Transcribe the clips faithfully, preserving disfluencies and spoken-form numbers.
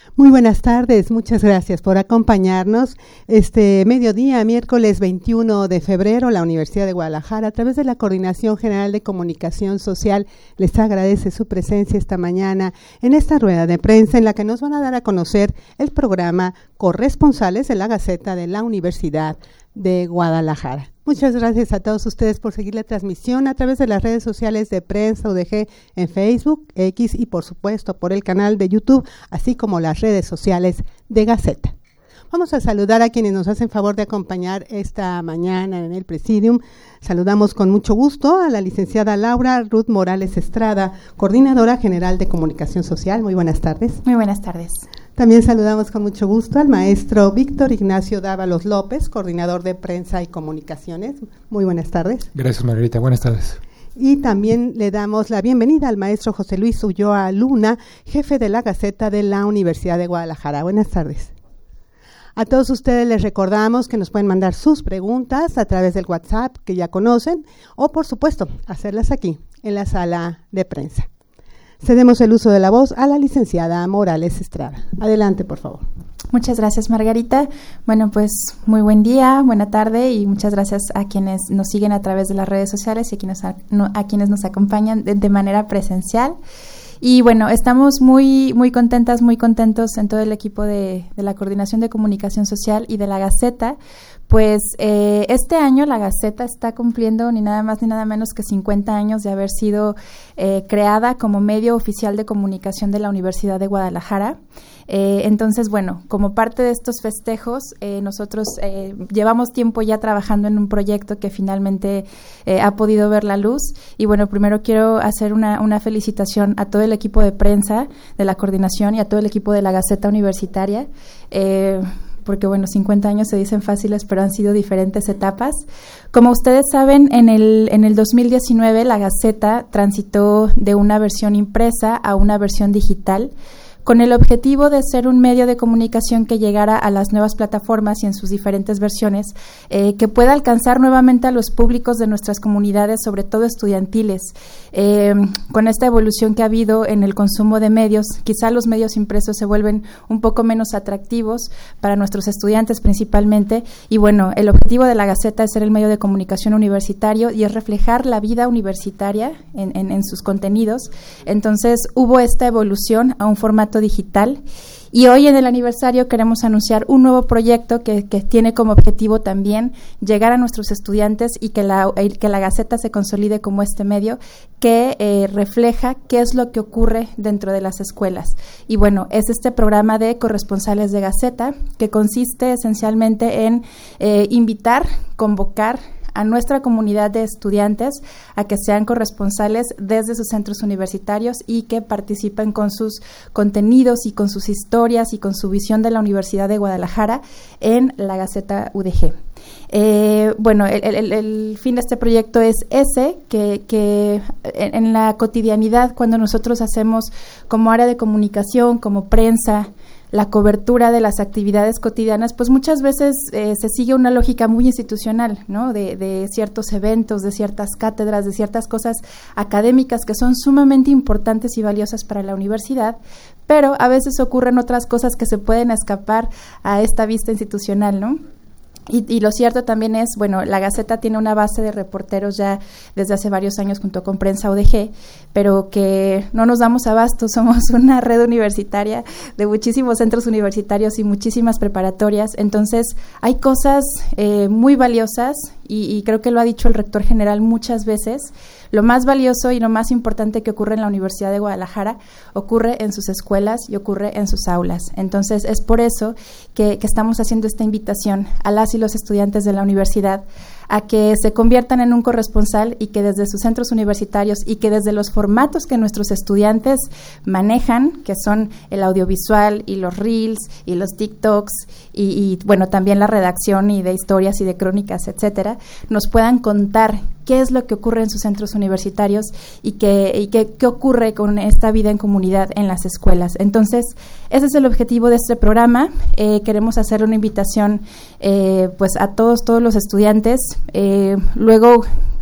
Muy buenas tardes, muchas gracias por acompañarnos. Este mediodía, miércoles veintiuno de febrero, la Universidad de Guadalajara, a través de la Coordinación General de Comunicación Social, les agradece su presencia esta mañana en esta rueda de prensa en la que nos van a dar a conocer el programa Corresponsales de la Gaceta de la Universidad de Guadalajara. Muchas gracias a todos ustedes por seguir la transmisión a través de las redes sociales de Prensa U D G en Facebook, X y por supuesto por el canal de YouTube, así como las redes sociales de Gaceta. Vamos a saludar a quienes nos hacen favor de acompañar esta mañana en el Presidium. Saludamos con mucho gusto a la licenciada Laura Ruth Morales Estrada, Coordinadora General de Comunicación Social. Muy buenas tardes. Muy buenas tardes. También saludamos con mucho gusto al maestro Víctor Ignacio Dávalos López, Coordinador de Prensa y Comunicaciones. Muy buenas tardes. Gracias, Margarita. Buenas tardes. Y también le damos la bienvenida al maestro José Luis Ulloa Luna, jefe de la Gaceta de la Universidad de Guadalajara. Buenas tardes. A todos ustedes les recordamos que nos pueden mandar sus preguntas a través del WhatsApp que ya conocen o, por supuesto, hacerlas aquí, en la sala de prensa. Cedemos el uso de la voz a la licenciada Morales Estrada. Adelante, por favor. Muchas gracias, Margarita. Bueno, pues muy buen día, buena tarde y muchas gracias a quienes nos siguen a través de las redes sociales y a quienes, a, no, a quienes nos acompañan de, de manera presencial. Y bueno, estamos muy muy contentas, muy contentos en todo el equipo de, de la Coordinación de Comunicación Social y de la Gaceta, pues eh, este año la Gaceta está cumpliendo ni nada más ni nada menos que cincuenta años de haber sido eh, creada como medio oficial de comunicación de la Universidad de Guadalajara. Eh, entonces, bueno, como parte de estos festejos, eh, nosotros eh, llevamos tiempo ya trabajando en un proyecto que finalmente eh, ha podido ver la luz. Y bueno, primero quiero hacer una, una felicitación a todo el equipo de prensa de la coordinación y a todo el equipo de la Gaceta Universitaria, eh, porque bueno, cincuenta años se dicen fáciles, pero han sido diferentes etapas. Como ustedes saben, en el, en el dos mil diecinueve la Gaceta transitó de una versión impresa a una versión digital, con el objetivo de ser un medio de comunicación que llegara a las nuevas plataformas y en sus diferentes versiones, eh, que pueda alcanzar nuevamente a los públicos de nuestras comunidades, sobre todo estudiantiles. Eh, con esta evolución que ha habido en el consumo de medios, quizá los medios impresos se vuelven un poco menos atractivos para nuestros estudiantes principalmente, y bueno, el objetivo de la Gaceta es ser el medio de comunicación universitario y es reflejar la vida universitaria en, en, en sus contenidos. Entonces hubo esta evolución a un formato digital y hoy en el aniversario queremos anunciar un nuevo proyecto que, que tiene como objetivo también llegar a nuestros estudiantes y que la, que la Gaceta se consolide como este medio que eh, refleja qué es lo que ocurre dentro de las escuelas. Y bueno, es este programa de Corresponsales de Gaceta que consiste esencialmente en eh, invitar, convocar a nuestra comunidad de estudiantes a que sean corresponsales desde sus centros universitarios y que participen con sus contenidos y con sus historias y con su visión de la Universidad de Guadalajara en la Gaceta U D G. Eh, bueno, el, el, el fin de este proyecto es ese, que, que en, en la cotidianidad, cuando nosotros hacemos como área de comunicación, como prensa, la cobertura de las actividades cotidianas, pues muchas veces eh, se sigue una lógica muy institucional, ¿no? De, de ciertos eventos, de ciertas cátedras, de ciertas cosas académicas que son sumamente importantes y valiosas para la universidad, pero a veces ocurren otras cosas que se pueden escapar a esta vista institucional, ¿no? Y, y lo cierto también es, bueno, la Gaceta tiene una base de reporteros ya desde hace varios años junto con Prensa U D G, pero que no nos damos abasto, somos una red universitaria de muchísimos centros universitarios y muchísimas preparatorias, entonces hay cosas eh, muy valiosas y, y creo que lo ha dicho el rector general muchas veces. Lo más valioso y lo más importante que ocurre en la Universidad de Guadalajara ocurre en sus escuelas y ocurre en sus aulas. Entonces, es por eso que, que estamos haciendo esta invitación a las y los estudiantes de la universidad a que se conviertan en un corresponsal y que desde sus centros universitarios y que desde los formatos que nuestros estudiantes manejan, que son el audiovisual y los reels y los TikToks y, y bueno, también la redacción y de historias y de crónicas, etcétera, nos puedan contar qué es lo que ocurre en sus centros universitarios y qué y qué, qué ocurre con esta vida en comunidad en las escuelas. Entonces, ese es el objetivo de este programa. Eh, queremos hacer una invitación eh, pues a todos, todos los estudiantes. Eh, luego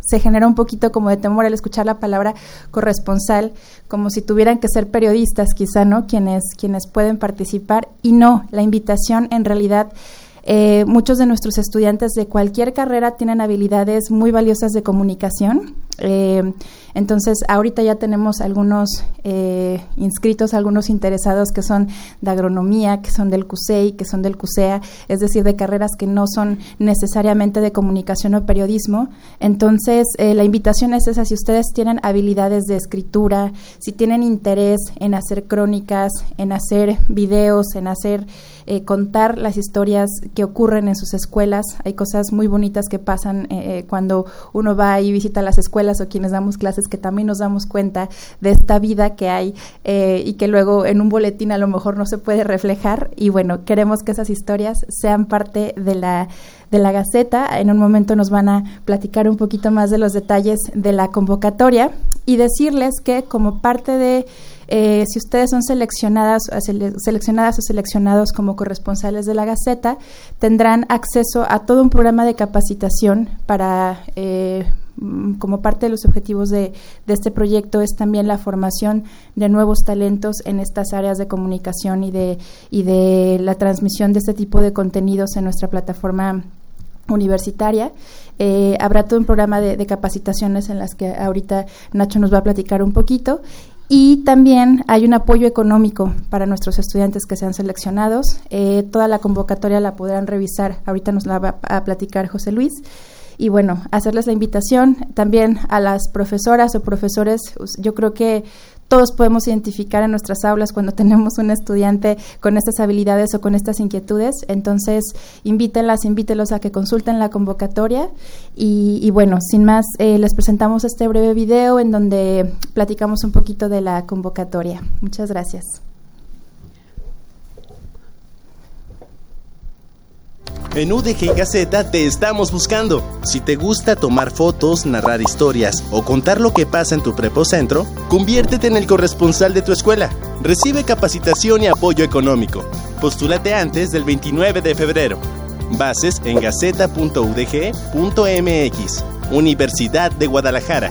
se genera un poquito como de temor al escuchar la palabra corresponsal, como si tuvieran que ser periodistas quizá, ¿no? Quienes, quienes pueden participar, y no, la invitación en realidad... Eh, muchos de nuestros estudiantes de cualquier carrera tienen habilidades muy valiosas de comunicación. Eh, entonces, ahorita ya tenemos algunos eh, inscritos, algunos interesados que son de agronomía, que son del CUSEI, que son del CUSEA, es decir, de carreras que no son necesariamente de comunicación o periodismo. Entonces, eh, la invitación es esa: si ustedes tienen habilidades de escritura, si tienen interés en hacer crónicas, en hacer videos, en hacer... Eh, contar las historias que ocurren en sus escuelas. Hay cosas muy bonitas que pasan eh, cuando uno va y visita las escuelas, o quienes damos clases, que también nos damos cuenta de esta vida que hay eh, y que luego en un boletín a lo mejor no se puede reflejar. Y bueno, queremos que esas historias sean parte de la de la Gaceta. En un momento nos van a platicar un poquito más de los detalles de la convocatoria, y decirles que como parte de Eh, si ustedes son seleccionadas, seleccionadas o seleccionados como corresponsales de la Gaceta, tendrán acceso a todo un programa de capacitación para, eh, como parte de los objetivos de, de este proyecto, es también la formación de nuevos talentos en estas áreas de comunicación y de, y de la transmisión de este tipo de contenidos en nuestra plataforma universitaria. Eh, habrá todo un programa de, de capacitaciones en las que ahorita Nacho nos va a platicar un poquito. Y también hay un apoyo económico para nuestros estudiantes que sean seleccionados. Eh, toda la convocatoria la podrán revisar, ahorita nos la va a platicar José Luis. Y bueno, hacerles la invitación también a las profesoras o profesores. Yo creo que todos podemos identificar en nuestras aulas cuando tenemos un estudiante con estas habilidades o con estas inquietudes. Entonces, invítenlas, invítelos a que consulten la convocatoria. Y, y bueno, sin más, eh, les presentamos este breve video en donde platicamos un poquito de la convocatoria. Muchas gracias. En U D G Gaceta te estamos buscando. Si te gusta tomar fotos, narrar historias o contar lo que pasa en tu prepocentro, conviértete en el corresponsal de tu escuela. Recibe capacitación y apoyo económico. Postúlate antes del veintinueve de febrero. Bases en gaceta punto u d g punto m x. Universidad de Guadalajara.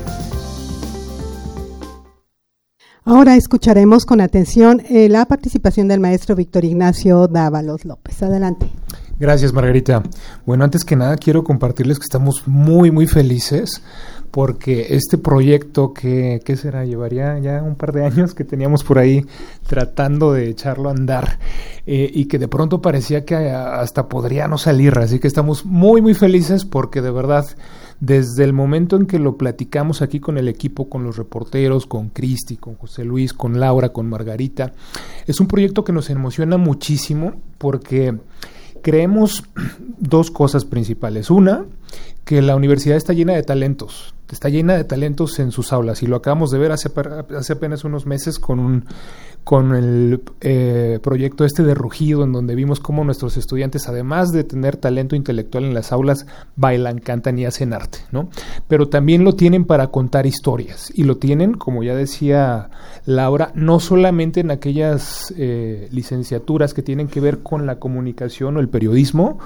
Ahora escucharemos con atención eh, la participación del maestro Víctor Ignacio Dávalos López. Adelante. Gracias, Margarita. Bueno, antes que nada quiero compartirles que estamos muy, muy felices porque este proyecto que, ¿qué será? Llevaría ya un par de años que teníamos por ahí tratando de echarlo a andar eh, y que de pronto parecía que hasta podría no salir, así que estamos muy, muy felices porque de verdad, desde el momento en que lo platicamos aquí con el equipo, con los reporteros, con Cristi, con José Luis, con Laura, con Margarita, es un proyecto que nos emociona muchísimo porque creemos dos cosas principales. Una, que la universidad está llena de talentos, está llena de talentos en sus aulas, y lo acabamos de ver hace, hace apenas unos meses con un con el eh, proyecto este de Rugido, en donde vimos cómo nuestros estudiantes, además de tener talento intelectual en las aulas, bailan, cantan y hacen arte, ¿no? Pero también lo tienen para contar historias, y lo tienen, como ya decía Laura, no solamente en aquellas eh, licenciaturas que tienen que ver con la comunicación o el periodismo,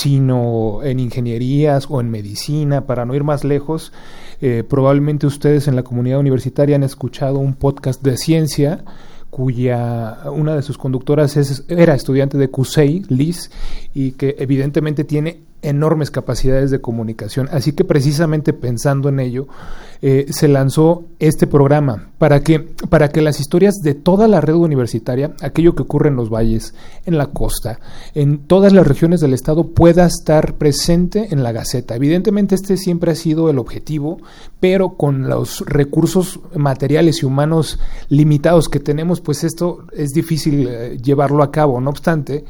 sino en ingenierías o en medicina. Para no ir más lejos, eh, probablemente ustedes en la comunidad universitaria han escuchado un podcast de ciencia cuya una de sus conductoras es, era estudiante de CUSEI, Liz, y que evidentemente tiene enormes capacidades de comunicación. Así que precisamente pensando en ello, eh, se lanzó este programa para que, para que las historias de toda la red universitaria, aquello que ocurre en los valles, en la costa, en todas las regiones del estado, pueda estar presente en la Gaceta. Evidentemente este siempre ha sido el objetivo, pero con los recursos materiales y humanos limitados que tenemos, pues esto es difícil eh, llevarlo a cabo. No obstante,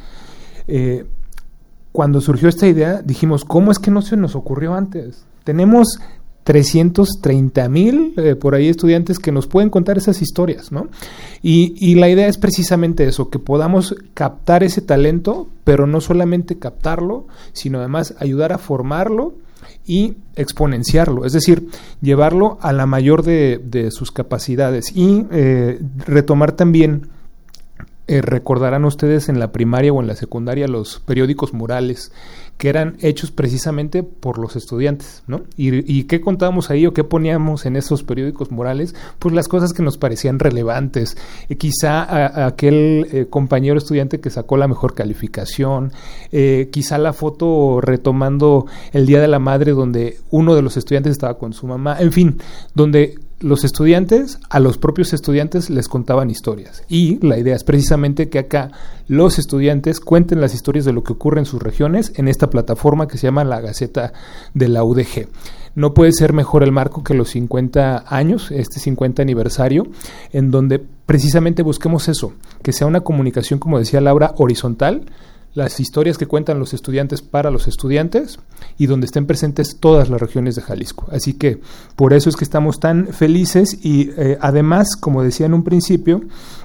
eh, cuando surgió esta idea, dijimos, ¿cómo es que no se nos ocurrió antes? Tenemos trescientos treinta mil eh, por ahí estudiantes que nos pueden contar esas historias, ¿no? Y, y la idea es precisamente eso, que podamos captar ese talento, pero no solamente captarlo, sino además ayudar a formarlo y exponenciarlo, es decir, llevarlo a la mayor de, de sus capacidades y eh, retomar también eh, recordarán ustedes en la primaria o en la secundaria los periódicos murales, que eran hechos precisamente por los estudiantes, ¿no? ¿Y, y qué contábamos ahí o qué poníamos en esos periódicos murales? Pues las cosas que nos parecían relevantes. Eh, quizá a, a aquel eh, compañero estudiante que sacó la mejor calificación, eh, quizá la foto retomando el Día de la Madre donde uno de los estudiantes estaba con su mamá, en fin, donde los estudiantes a los propios estudiantes les contaban historias. Y la idea es precisamente que acá los estudiantes cuenten las historias de lo que ocurre en sus regiones en esta plataforma que se llama la Gaceta de la U D G. No puede ser mejor el marco que los cincuenta años, este cincuenta aniversario, en donde precisamente busquemos eso, que sea una comunicación, como decía Laura, horizontal, las historias que cuentan los estudiantes para los estudiantes y donde estén presentes todas las regiones de Jalisco. Así que por eso es que estamos tan felices y eh, además, como decía en un principio,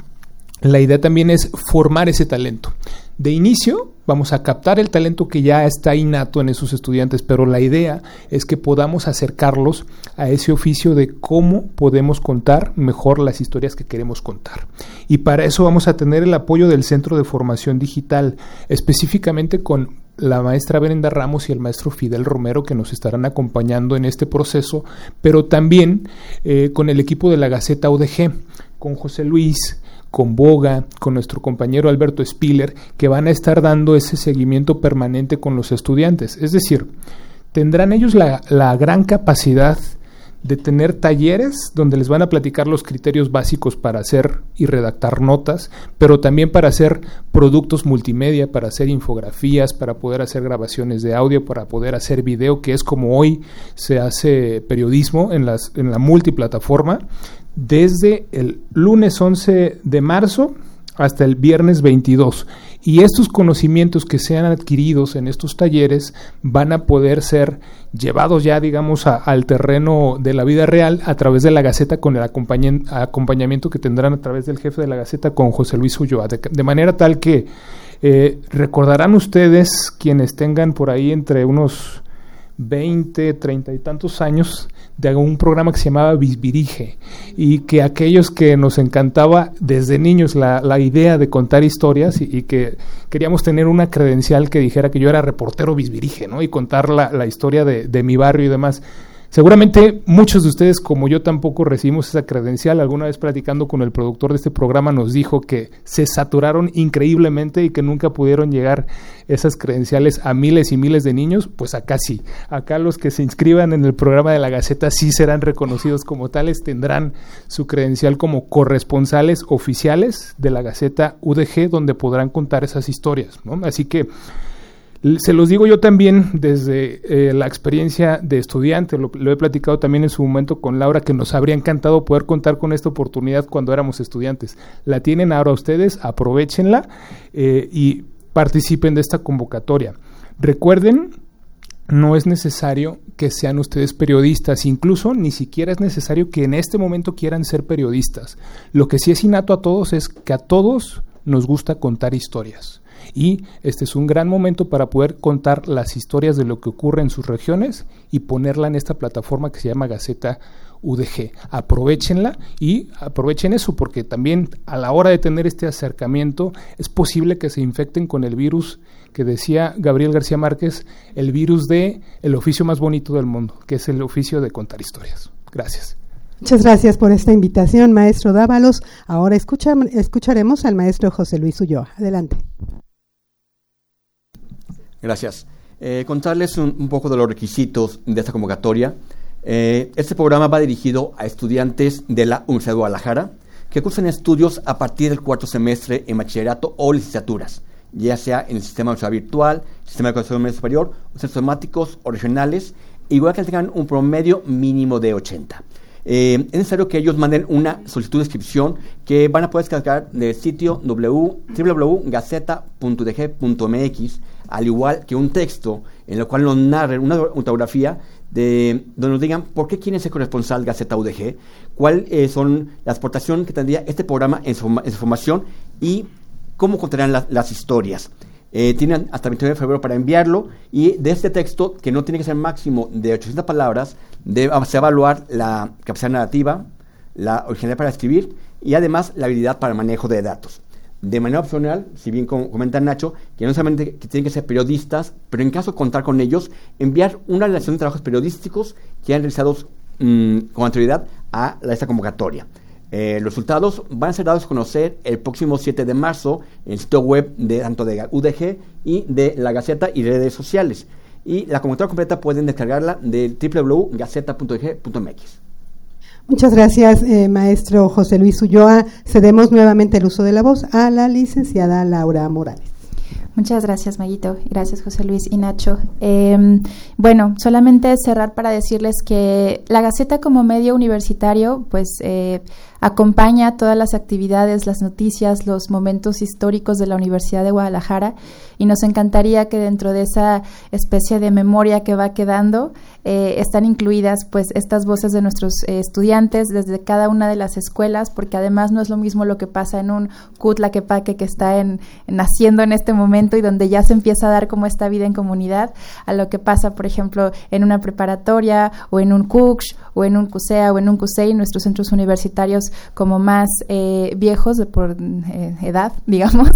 la idea también es formar ese talento. De inicio vamos a captar el talento que ya está innato en esos estudiantes, pero la idea es que podamos acercarlos a ese oficio de cómo podemos contar mejor las historias que queremos contar. Y para eso vamos a tener el apoyo del Centro de Formación Digital, específicamente con la maestra Brenda Ramos y el maestro Fidel Romero, que nos estarán acompañando en este proceso, pero también eh, con el equipo de la Gaceta U D G, con José Luis, con Boga, con nuestro compañero Alberto Spiller, que van a estar dando ese seguimiento permanente con los estudiantes. Es decir, tendrán ellos la, la gran capacidad de tener talleres donde les van a platicar los criterios básicos para hacer y redactar notas, pero también para hacer productos multimedia, para hacer infografías, para poder hacer grabaciones de audio, para poder hacer video, que es como hoy se hace periodismo en, las, en la multiplataforma, desde el lunes once de marzo hasta el viernes veintidós. Y estos conocimientos que sean adquiridos en estos talleres van a poder ser llevados ya, digamos, a, al terreno de la vida real a través de la Gaceta, con el acompañ- acompañamiento que tendrán a través del jefe de la Gaceta, con José Luis Ulloa, de, de manera tal que eh, recordarán ustedes, quienes tengan por ahí entre unos veinte, treinta y tantos años, de un programa que se llamaba Bisbirige, y que aquellos que nos encantaba desde niños la, la idea de contar historias y, y que queríamos tener una credencial que dijera que yo era reportero Bisbirige, ¿no? Y contar la, la historia de, de mi barrio y demás. Seguramente muchos de ustedes, como yo, tampoco recibimos esa credencial. Alguna vez platicando con el productor de este programa nos dijo que se saturaron increíblemente y que nunca pudieron llegar esas credenciales a miles y miles de niños. Pues acá sí, acá los que se inscriban en el programa de la Gaceta sí serán reconocidos como tales, tendrán su credencial como corresponsales oficiales de la Gaceta U D G, donde podrán contar esas historias, ¿no? Así que se los digo yo también desde eh, la experiencia de estudiante, lo, lo he platicado también en su momento con Laura, que nos habría encantado poder contar con esta oportunidad cuando éramos estudiantes. La tienen ahora ustedes, aprovéchenla eh, y participen de esta convocatoria. Recuerden, no es necesario que sean ustedes periodistas, incluso ni siquiera es necesario que en este momento quieran ser periodistas. Lo que sí es innato a todos es que a todos nos gusta contar historias. Y este es un gran momento para poder contar las historias de lo que ocurre en sus regiones y ponerla en esta plataforma que se llama Gaceta U D G. Aprovéchenla y aprovechen eso, porque también a la hora de tener este acercamiento es posible que se infecten con el virus que decía Gabriel García Márquez, el virus de el oficio más bonito del mundo, que es el oficio de contar historias. Gracias. Muchas gracias por esta invitación, maestro Dávalos. Ahora escucha, escucharemos al maestro José Luis Ulloa. Adelante. Gracias. Eh, contarles un, un poco de los requisitos de esta convocatoria. Eh, este programa va dirigido a estudiantes de la Universidad de Guadalajara que cursan estudios a partir del cuarto semestre en bachillerato o licenciaturas, ya sea en el sistema de universidad virtual, sistema de educación media superior, o centros temáticos o regionales, igual que tengan un promedio mínimo de ochenta. Eh, es necesario que ellos manden una solicitud de inscripción que van a poder descargar del sitio w w w punto gaceta punto u d g punto m x, al igual que un texto en el cual nos narren una autografía de donde nos digan por qué quieren ser corresponsal Gaceta U D G, cuál eh, son la aportación que tendría este programa en su, en su formación y cómo contarán la, las historias. Eh, tienen hasta el veintinueve de febrero para enviarlo, y de este texto, que no tiene que ser máximo de ochocientas palabras, de, se va a evaluar la capacidad narrativa, la originalidad para escribir y además la habilidad para el manejo de datos. de manera opcional, si bien como comenta Nacho, que no solamente que tienen que ser periodistas, pero en caso de contar con ellos, enviar una relación de trabajos periodísticos que han realizado mmm, con anterioridad a la, esta convocatoria. Eh, los resultados van a ser dados a conocer el próximo siete de marzo en el sitio web de tanto de U D G y de la Gaceta y redes sociales. Y la convocatoria completa pueden descargarla de doble u doble u doble u punto gaceta punto u d g punto m x. Muchas gracias, eh, maestro José Luis Ulloa. Cedemos nuevamente el uso de la voz a la licenciada Laura Morales. Muchas gracias, Maguito. Gracias, José Luis y Nacho. Eh, bueno, solamente cerrar para decirles que la Gaceta como medio universitario, pues eh, acompaña todas las actividades, las noticias, los momentos históricos de la Universidad de Guadalajara, y nos encantaría que dentro de esa especie de memoria que va quedando eh, están incluidas pues estas voces de nuestros eh, estudiantes desde cada una de las escuelas, porque además no es lo mismo lo que pasa en un C U T Tlaquepaque que está en, en naciendo en este momento y donde ya se empieza a dar como esta vida en comunidad, a lo que pasa, por ejemplo, en una preparatoria o en un C U C S o en un C U S E A o en un C U S E I, nuestros centros universitarios como más eh, viejos de por eh, edad, digamos.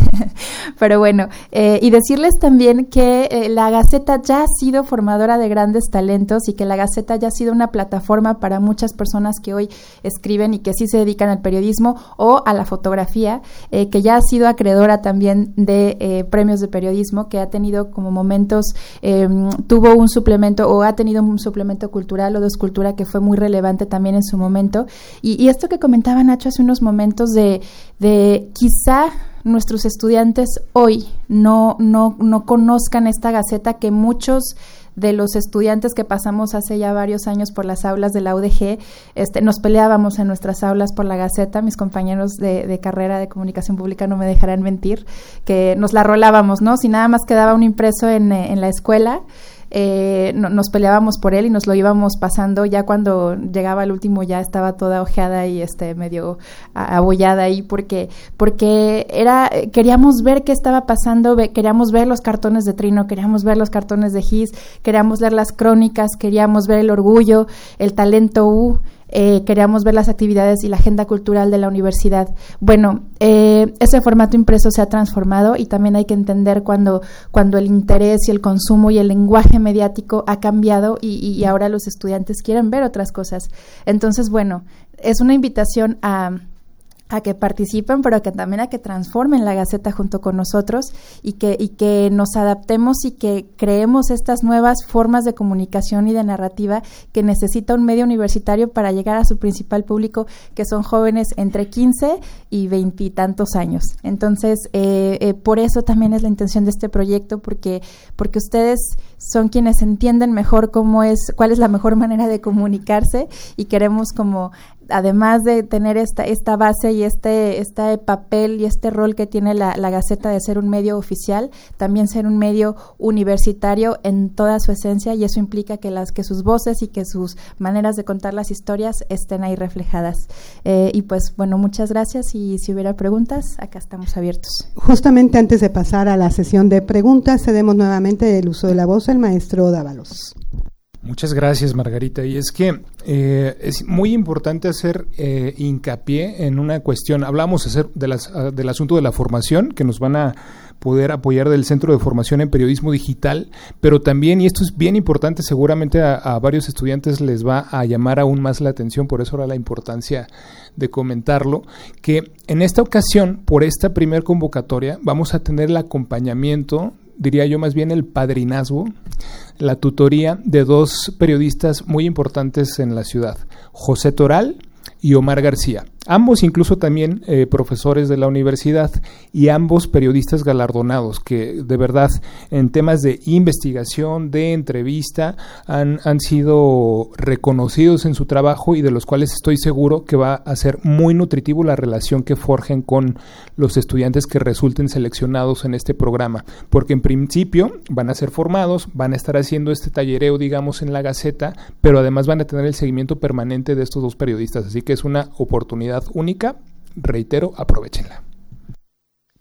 Pero bueno, eh, y decirles también que eh, la Gaceta ya ha sido formadora de grandes talentos y que la Gaceta ya ha sido una plataforma para muchas personas que hoy escriben y que sí se dedican al periodismo o a la fotografía, eh, que ya ha sido acreedora también de eh, premios de periodismo, que ha tenido como momentos, eh, tuvo un suplemento o ha tenido un suplemento cultural o de escultura que fue muy relevante también en su momento. Y, y esto que comentaba Nacho hace unos momentos de, de quizá nuestros estudiantes hoy no, no, no conozcan esta Gaceta, que muchos de los estudiantes que pasamos hace ya varios años por las aulas de la U D G, este, nos peleábamos en nuestras aulas por la Gaceta. Mis compañeros de, de carrera de comunicación pública no me dejarán mentir, que nos la rolábamos, ¿no? Si nada más quedaba un impreso en, en la escuela, Eh, no, nos peleábamos por él y nos lo íbamos pasando. Ya cuando llegaba el último ya estaba toda ojeada y este medio abollada ahí porque porque era queríamos ver qué estaba pasando, ve, queríamos ver los cartones de Trino, queríamos ver los cartones de Gis, queríamos leer las crónicas, queríamos ver el orgullo, el talento U. Eh, queríamos ver las actividades y la agenda cultural de la universidad. Bueno, eh, ese formato impreso se ha transformado y también hay que entender cuando, cuando el interés y el consumo y el lenguaje mediático ha cambiado y, y ahora los estudiantes quieren ver otras cosas. Entonces, bueno, es una invitación a... a que participen, pero que también a que transformen la Gaceta junto con nosotros y que, y que nos adaptemos y que creemos estas nuevas formas de comunicación y de narrativa que necesita un medio universitario para llegar a su principal público, que son jóvenes entre quince y veintitantos años. Entonces, eh, eh, por eso también es la intención de este proyecto, porque, porque ustedes son quienes entienden mejor cómo es, cuál es la mejor manera de comunicarse, y queremos como, además de tener esta esta base y este este papel y este rol que tiene la, la Gaceta de ser un medio oficial, también ser un medio universitario en toda su esencia, y eso implica que las que sus voces y que sus maneras de contar las historias estén ahí reflejadas. Eh, y pues bueno, muchas gracias, y si hubiera preguntas, acá estamos abiertos. Justamente antes de pasar a la sesión de preguntas, cedemos nuevamente el uso de la voz al maestro Dávalos. Muchas gracias, Margarita. Y es que eh, es muy importante hacer eh, hincapié en una cuestión. Hablamos hacer de las, del asunto de la formación, que nos van a poder apoyar del Centro de Formación en Periodismo Digital, pero también, y esto es bien importante, seguramente a, a varios estudiantes les va a llamar aún más la atención, por eso ahora la importancia de comentarlo, que en esta ocasión, por esta primer convocatoria, vamos a tener el acompañamiento, diría yo más bien el padrinazgo, la tutoría de dos periodistas muy importantes en la ciudad, José Toral y Omar García. Ambos incluso también eh, profesores de la universidad, y ambos periodistas galardonados que de verdad en temas de investigación, de entrevista, han, han sido reconocidos en su trabajo, y de los cuales estoy seguro que va a ser muy nutritivo la relación que forjen con los estudiantes que resulten seleccionados en este programa, porque en principio van a ser formados, van a estar haciendo este tallereo, digamos, en la Gaceta, pero además van a tener el seguimiento permanente de estos dos periodistas, así que es una oportunidad única. Reitero, aprovéchenla.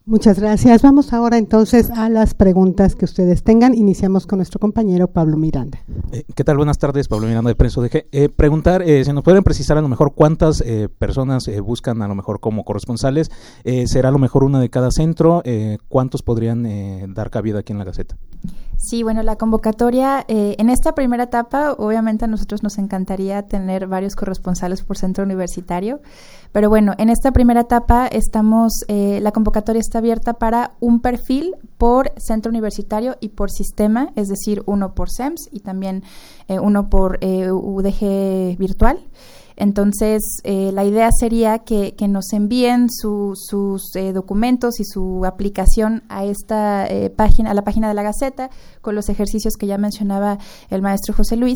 Muchas gracias. Vamos ahora entonces a las preguntas que ustedes tengan. Iniciamos con nuestro compañero Pablo Miranda. Eh, ¿Qué tal? Buenas tardes, Pablo Miranda de Prensa O D G. Eh, preguntar, eh, si nos pueden precisar a lo mejor cuántas eh, personas eh, buscan a lo mejor como corresponsales. Eh, ¿Será a lo mejor una de cada centro? Eh, ¿Cuántos podrían eh, dar cabida aquí en la Gaceta? Sí, bueno, la convocatoria, eh, en esta primera etapa, obviamente a nosotros nos encantaría tener varios corresponsales por centro universitario, pero bueno, en esta primera etapa estamos, eh, la convocatoria está abierta para un perfil por centro universitario y por sistema, es decir, uno por S E M S y también eh, uno por eh, U D G virtual. Entonces, eh, la idea sería que, que nos envíen su, sus eh, documentos y su aplicación a esta eh, página, a la página de la Gaceta, con los ejercicios que ya mencionaba el maestro José Luis,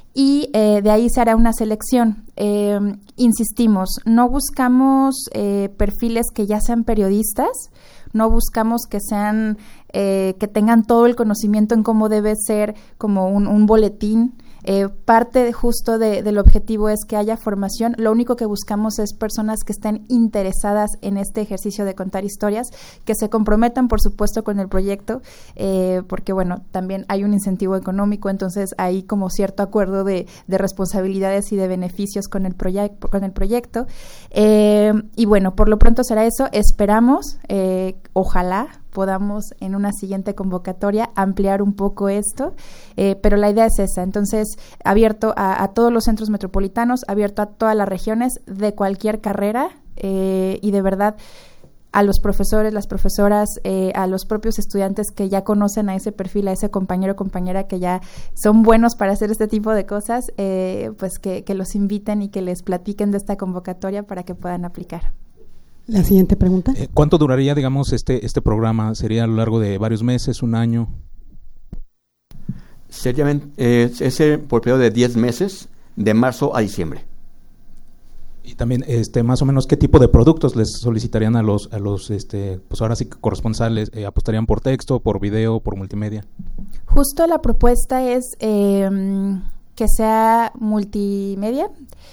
y eh, de ahí se hará una selección. Eh, insistimos, no buscamos eh, perfiles que ya sean periodistas, no buscamos que sean, eh, que tengan todo el conocimiento en cómo debe ser como un, un boletín. Eh, parte de justo de, del objetivo es que haya formación. Lo único que buscamos es personas que estén interesadas en este ejercicio de contar historias, que se comprometan, por supuesto, con el proyecto, eh, porque, bueno, también hay un incentivo económico, entonces hay como cierto acuerdo de, de responsabilidades y de beneficios con el, proye- con el proyecto. Eh, y, bueno, por lo pronto será eso. Esperamos, eh, ojalá, podamos en una siguiente convocatoria ampliar un poco esto, eh, pero la idea es esa. Entonces, abierto a, a todos los centros metropolitanos, abierto a todas las regiones de cualquier carrera, eh, y de verdad a los profesores, las profesoras, eh, a los propios estudiantes que ya conocen a ese perfil, a ese compañero o compañera que ya son buenos para hacer este tipo de cosas, eh, pues que, que los inviten y que les platiquen de esta convocatoria para que puedan aplicar. La siguiente pregunta. Eh, ¿Cuánto duraría, digamos, este este programa? ¿Sería a lo largo de varios meses, un año? Sería eh, ese por periodo de diez meses, de marzo a diciembre. Y también, este, más o menos, ¿qué tipo de productos les solicitarían a los, a los, este, pues ahora sí, corresponsales? Eh, ¿Apostarían por texto, por video, por multimedia? Justo la propuesta es eh, que sea multimedia.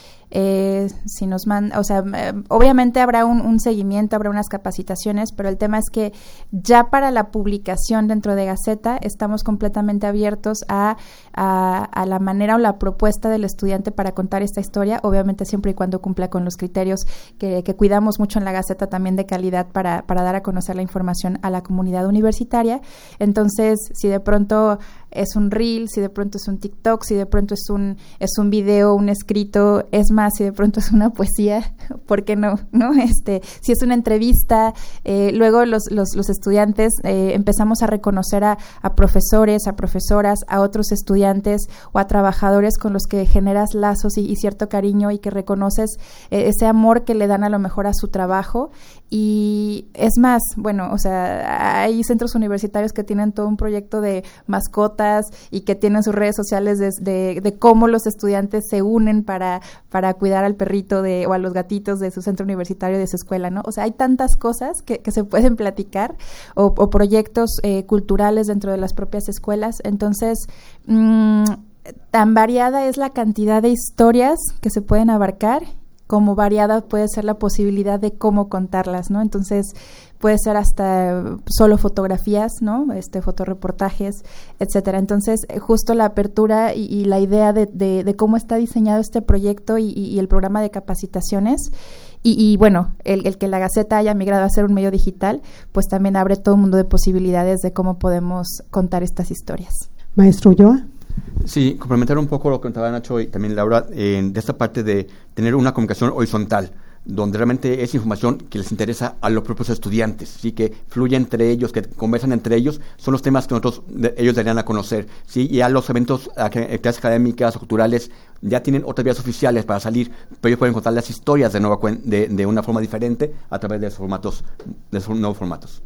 Eh, si nos mandan, o sea, eh, obviamente habrá un, un seguimiento, habrá unas capacitaciones, pero el tema es que ya para la publicación dentro de Gaceta estamos completamente abiertos a, a, a la manera o la propuesta del estudiante para contar esta historia, obviamente siempre y cuando cumpla con los criterios que, que cuidamos mucho en la Gaceta también de calidad para, para dar a conocer la información a la comunidad universitaria. Entonces, si de pronto es un reel, si de pronto es un TikTok, si de pronto es un es un video, un escrito, es más, si de pronto es una poesía, ¿por qué no? ¿No? Este, si es una entrevista, eh, luego los, los, los estudiantes eh, empezamos a reconocer a, a profesores, a profesoras, a otros estudiantes o a trabajadores con los que generas lazos y, y cierto cariño y que reconoces eh, ese amor que le dan a lo mejor a su trabajo. Y es más, bueno, o sea, hay centros universitarios que tienen todo un proyecto de mascotas y que tienen sus redes sociales de, de, de cómo los estudiantes se unen para, para cuidar al perrito de, o a los gatitos de su centro universitario, de su escuela, ¿no? O sea, hay tantas cosas que, que se pueden platicar o, o proyectos eh, culturales dentro de las propias escuelas. Entonces, mmm, tan variada es la cantidad de historias que se pueden abarcar, como variada puede ser la posibilidad de cómo contarlas, ¿no? Entonces, puede ser hasta solo fotografías, ¿no? Este, fotoreportajes, etcétera. Entonces, justo la apertura y, y la idea de, de, de cómo está diseñado este proyecto y, y el programa de capacitaciones, y, y bueno, el, el que la Gaceta haya migrado a ser un medio digital, pues también abre todo un mundo de posibilidades de cómo podemos contar estas historias. Maestro Ulloa. Sí, complementar un poco lo que contaba Nacho y también Laura, eh, de esta parte de tener una comunicación horizontal, donde realmente es información que les interesa a los propios estudiantes, ¿sí? Que fluye entre ellos, que conversan entre ellos, son los temas que nosotros de, ellos deberían a conocer, ¿sí? Y a los eventos, a, a clases académicas o culturales, ya tienen otras vías oficiales para salir, pero ellos pueden contar las historias de, nueva, de, de una forma diferente a través de esos formatos, de esos nuevos formatos.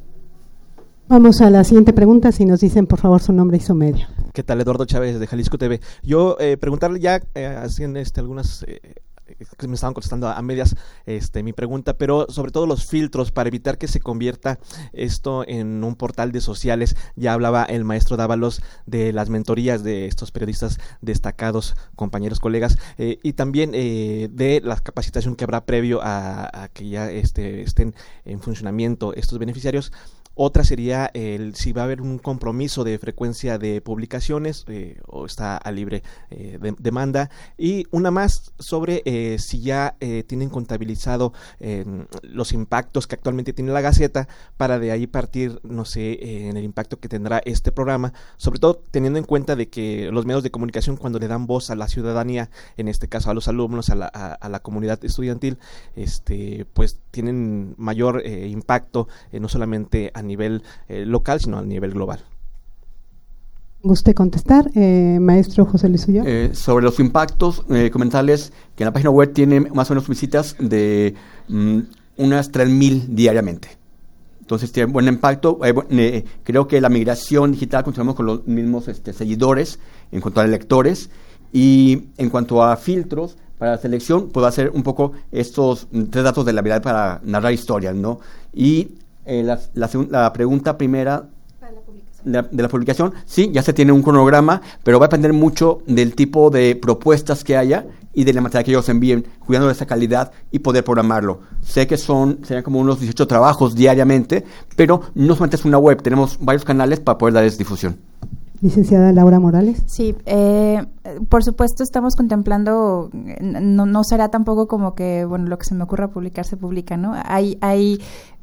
Vamos a la siguiente pregunta, si nos dicen por favor su nombre y su medio. ¿Qué tal? Eduardo Chávez de Jalisco T V. Yo eh, preguntarle ya, eh, hacen este, algunas eh, me estaban contestando a, a medias este, mi pregunta, pero sobre todo los filtros para evitar que se convierta esto en un portal de sociales. Ya hablaba el maestro Dávalos de las mentorías de estos periodistas destacados, compañeros, colegas, eh, y también eh, de la capacitación que habrá previo a, a que ya este, estén en funcionamiento estos beneficiarios. Otra sería el si va a haber un compromiso de frecuencia de publicaciones eh, o está a libre eh, de, demanda. Y una más sobre eh, si ya eh, tienen contabilizado eh, los impactos que actualmente tiene la Gaceta, para de ahí partir, no sé, eh, en el impacto que tendrá este programa, sobre todo teniendo en cuenta de que los medios de comunicación, cuando le dan voz a la ciudadanía, en este caso a los alumnos, a la, a, a la comunidad estudiantil, este, pues tienen mayor eh, impacto, eh, no solamente a nivel eh, local, sino a nivel global. ¿Guste contestar, eh, maestro José Luis Ulloa? Eh, sobre los impactos, eh, comentarles que en la página web tiene más o menos visitas de mm, unas tres mil diariamente. Entonces tiene buen impacto. Eh, eh, creo que la migración digital continuamos con los mismos este, seguidores en cuanto a lectores, y en cuanto a filtros para la selección, puedo hacer un poco estos tres datos de la habilidad para narrar historias, ¿no? Y eh, la, la, la pregunta primera de, de la publicación, sí, ya se tiene un cronograma, pero va a depender mucho del tipo de propuestas que haya y de la materia que ellos envíen, cuidando de esa calidad y poder programarlo. Sé que son, serían como unos dieciocho trabajos diariamente, pero no solamente es una web, tenemos varios canales para poder darles difusión. Licenciada Laura Morales. Sí, eh, por supuesto estamos contemplando, no, no será tampoco como que, bueno, lo que se me ocurra publicar se publica, ¿no? Hay, hay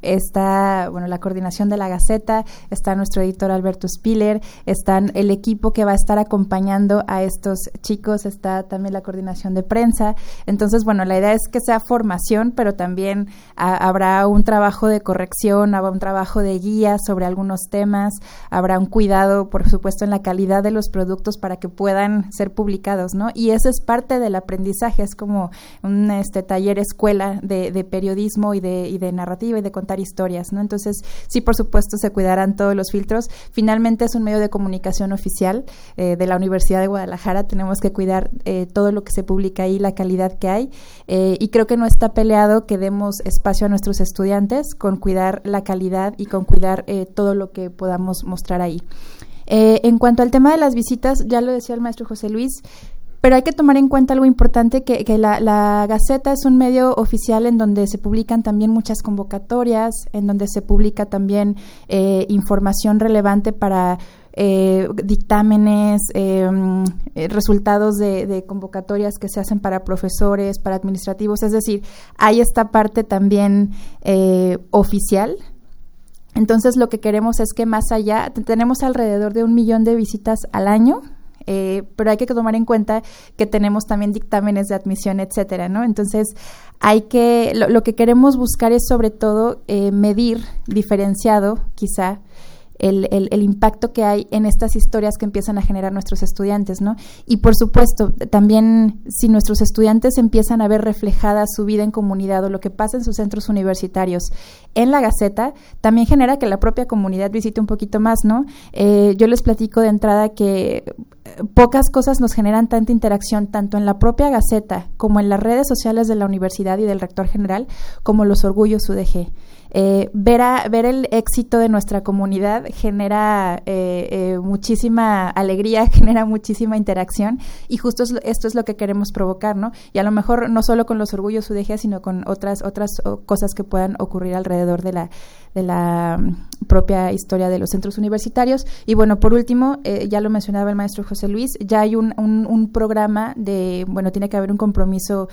está, bueno, la coordinación de la Gaceta, está nuestro editor Alberto Spiller, está el equipo que va a estar acompañando a estos chicos, está también la coordinación de prensa. Entonces, bueno, la idea es que sea formación, pero también a, habrá un trabajo de corrección, habrá un trabajo de guía sobre algunos temas, habrá un cuidado, por supuesto, en la calidad de los productos para que puedan ser publicados, ¿no? Y eso es parte del aprendizaje, es como un este taller escuela de, de periodismo y de, y de narrativa y de contar historias, ¿no? Entonces, sí, por supuesto, se cuidarán todos los filtros. Finalmente es un medio de comunicación oficial eh, de la Universidad de Guadalajara, tenemos que cuidar eh, todo lo que se publica ahí, la calidad que hay, eh, y creo que no está peleado que demos espacio a nuestros estudiantes con cuidar la calidad y con cuidar eh, todo lo que podamos mostrar ahí. Eh, en cuanto al tema de las visitas, ya lo decía el maestro José Luis, pero hay que tomar en cuenta algo importante, que, que la, la Gaceta es un medio oficial en donde se publican también muchas convocatorias, en donde se publica también eh, información relevante para eh, dictámenes, eh, resultados de, de convocatorias que se hacen para profesores, para administrativos, es decir, hay esta parte también eh, oficial. Entonces, lo que queremos es que más allá, tenemos alrededor de un millón de visitas al año, Eh, pero hay que tomar en cuenta que tenemos también dictámenes de admisión, etcétera, ¿no? Entonces, hay que, lo, lo que queremos buscar es sobre todo eh, medir, diferenciado quizá, El, el, el impacto que hay en estas historias que empiezan a generar nuestros estudiantes, ¿no? Y por supuesto, también si nuestros estudiantes empiezan a ver reflejada su vida en comunidad o lo que pasa en sus centros universitarios en la Gaceta, también genera que la propia comunidad visite un poquito más, ¿no? Eh, yo les platico de entrada que pocas cosas nos generan tanta interacción, tanto en la propia Gaceta como en las redes sociales de la universidad y del rector general, como los orgullos U D G. Eh, ver, a, ver el éxito de nuestra comunidad genera eh, eh, muchísima alegría, genera muchísima interacción, y justo es, esto es lo que queremos provocar, ¿no? Y a lo mejor no solo con los orgullos U D G, sino con otras otras cosas que puedan ocurrir alrededor de la de la propia historia de los centros universitarios. Y bueno, por último, eh, ya lo mencionaba el maestro José Luis, ya hay un, un, un programa de, bueno, tiene que haber un compromiso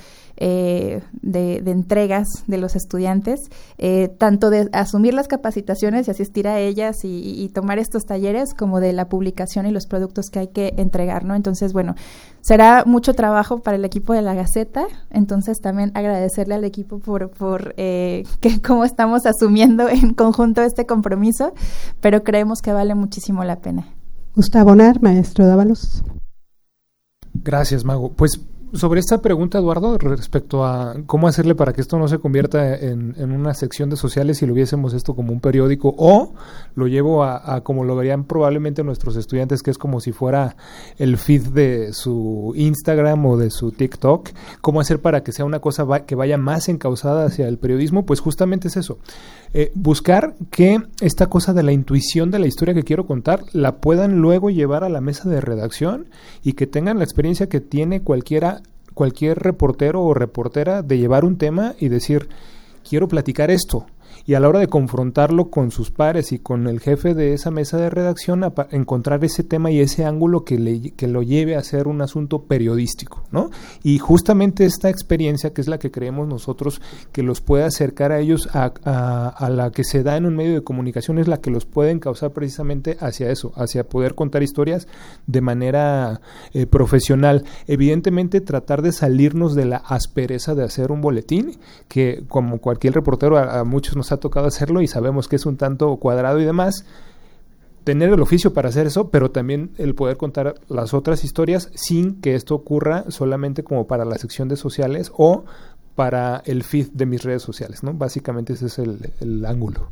eh, de, de entregas de los estudiantes, eh, tanto de asumir las capacitaciones y asistir a ellas y, y tomar estos talleres, como de la publicación y los productos que hay que entregar, ¿no? Entonces, bueno, será mucho trabajo para el equipo de la Gaceta, entonces también agradecerle al equipo por, por eh, que cómo estamos asumiendo en conjunto este compromiso, pero creemos que vale muchísimo la pena. Gustavo Nar, maestro Dávalos. Gracias, Mago. Pues sobre esta pregunta, Eduardo, respecto a cómo hacerle para que esto no se convierta en, en una sección de sociales si lo viésemos esto como un periódico, o lo llevo a, a como lo verían probablemente nuestros estudiantes, que es como si fuera el feed de su Instagram o de su TikTok, cómo hacer para que sea una cosa va, que vaya más encauzada hacia el periodismo. Pues justamente es eso, eh, buscar que esta cosa de la intuición de la historia que quiero contar la puedan luego llevar a la mesa de redacción y que tengan la experiencia que tiene cualquiera cualquier reportero o reportera de llevar un tema y decir, quiero platicar esto, y a la hora de confrontarlo con sus pares y con el jefe de esa mesa de redacción, a, encontrar ese tema y ese ángulo que, le, que lo lleve a ser un asunto periodístico, ¿no? Y justamente esta experiencia, que es la que creemos nosotros que los puede acercar a ellos a, a, a la que se da en un medio de comunicación, es la que los puede encauzar precisamente hacia eso, hacia poder contar historias de manera eh, profesional. Evidentemente, tratar de salirnos de la aspereza de hacer un boletín, que como cualquier reportero a, a muchos nos ha tocado hacerlo y sabemos que es un tanto cuadrado y demás, tener el oficio para hacer eso, pero también el poder contar las otras historias sin que esto ocurra solamente como para la sección de sociales o para el feed de mis redes sociales, ¿no? Básicamente ese es el, el ángulo.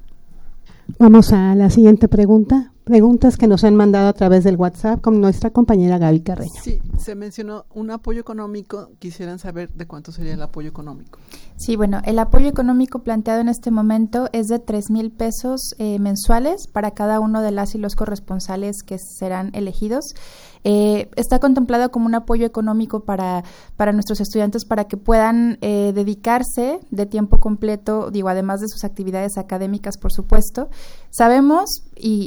Vamos a la siguiente pregunta. Preguntas que nos han mandado a través del WhatsApp con nuestra compañera Gaby Carreño. Sí, se mencionó un apoyo económico. Quisieran saber de cuánto sería el apoyo económico. Sí, bueno, el apoyo económico planteado en este momento es de tres mil pesos eh, mensuales para cada uno de las y los corresponsales que serán elegidos. Eh, está contemplado como un apoyo económico para, para nuestros estudiantes para que puedan eh, dedicarse de tiempo completo, digo, además de sus actividades académicas, por supuesto. Sabemos y,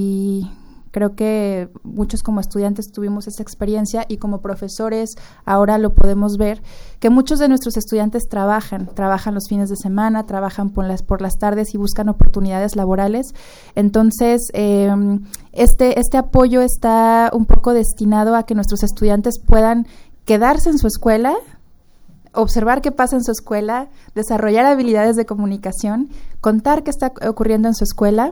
y creo que muchos como estudiantes tuvimos esa experiencia y como profesores ahora lo podemos ver, que muchos de nuestros estudiantes trabajan, trabajan los fines de semana, trabajan por las, por las tardes y buscan oportunidades laborales. Entonces, eh, este, este apoyo está un poco destinado a que nuestros estudiantes puedan quedarse en su escuela, observar qué pasa en su escuela, desarrollar habilidades de comunicación, contar qué está ocurriendo en su escuela,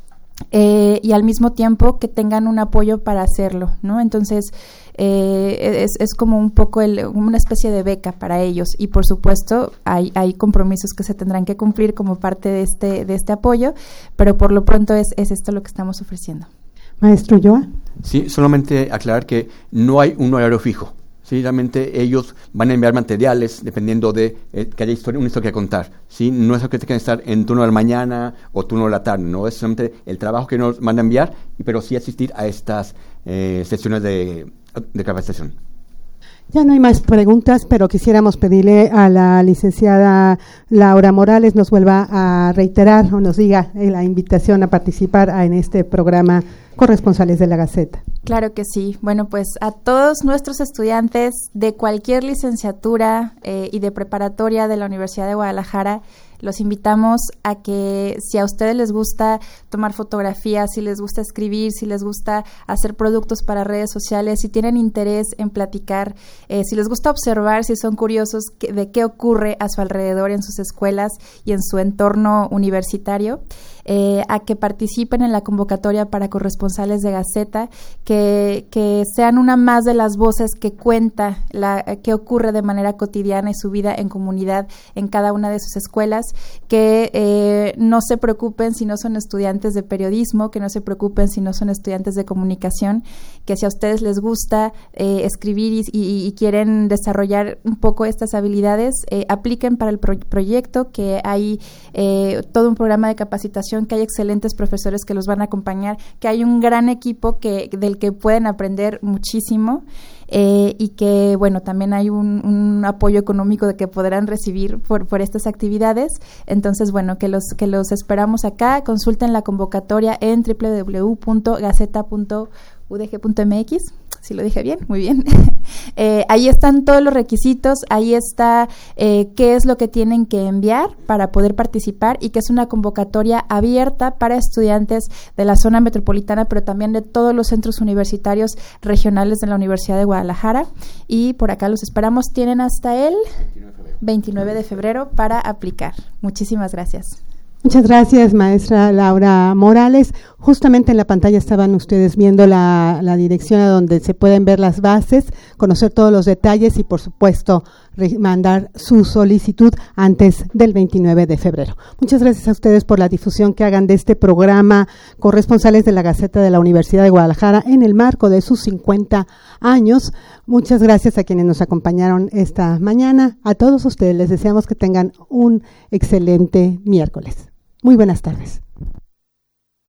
Eh, y al mismo tiempo que tengan un apoyo para hacerlo, ¿no? Entonces, eh, es, es como un poco el, una especie de beca para ellos y, por supuesto, hay, hay compromisos que se tendrán que cumplir como parte de este, de este apoyo, pero por lo pronto es, es esto lo que estamos ofreciendo. Maestro Ulloa. Sí, solamente aclarar que no hay un horario fijo. Sí, realmente ellos van a enviar materiales dependiendo de eh, que haya historia, una historia que contar. ¿Sí? No es lo que tengan que estar en turno de la mañana o turno de la tarde, no es solamente el trabajo que nos van a enviar, pero sí asistir a estas eh, sesiones de, de capacitación. Ya no hay más preguntas, pero quisiéramos pedirle a la licenciada Laura Morales nos vuelva a reiterar o nos diga eh, la invitación a participar a, en este programa Corresponsales de la Gaceta. Claro que sí. Bueno, pues a todos nuestros estudiantes de cualquier licenciatura eh, y de preparatoria de la Universidad de Guadalajara, los invitamos a que si a ustedes les gusta tomar fotografías, si les gusta escribir, si les gusta hacer productos para redes sociales, si tienen interés en platicar, eh, si les gusta observar, si son curiosos que, de qué ocurre a su alrededor en sus escuelas y en su entorno universitario, eh, a que participen en la convocatoria para corresponsales de Gaceta, que, que sean una más de las voces que cuenta la, qué ocurre de manera cotidiana y su vida en comunidad en cada una de sus escuelas, que eh, no se preocupen si no son estudiantes de periodismo, que no se preocupen si no son estudiantes de comunicación, que si a ustedes les gusta eh, escribir y, y, y quieren desarrollar un poco estas habilidades, eh, apliquen para el pro- proyecto, que hay eh, todo un programa de capacitación, que hay excelentes profesores que los van a acompañar, que hay un gran equipo que, del que pueden aprender muchísimo. Eh, y que, bueno, también hay un, un apoyo económico de que podrán recibir por, por estas actividades. Entonces, bueno, que los que los esperamos acá. Consulten la convocatoria en doble u doble u doble u punto gaceta punto u d g punto m x. Si lo dije bien, muy bien. eh, ahí están todos los requisitos, ahí está eh, qué es lo que tienen que enviar para poder participar, y que es una convocatoria abierta para estudiantes de la zona metropolitana, pero también de todos los centros universitarios regionales de la Universidad de Guadalajara. Y por acá los esperamos. Tienen hasta el veintinueve de febrero para aplicar. Muchísimas gracias. Muchas gracias, maestra Laura Morales. Justamente en la pantalla estaban ustedes viendo la, la dirección a donde se pueden ver las bases, conocer todos los detalles y, por supuesto, mandar su solicitud antes del veintinueve de febrero. Muchas gracias a ustedes por la difusión que hagan de este programa, corresponsales de la Gaceta de la Universidad de Guadalajara en el marco de sus cincuenta años. Muchas gracias a quienes nos acompañaron esta mañana. A todos ustedes les deseamos que tengan un excelente miércoles. Muy buenas tardes.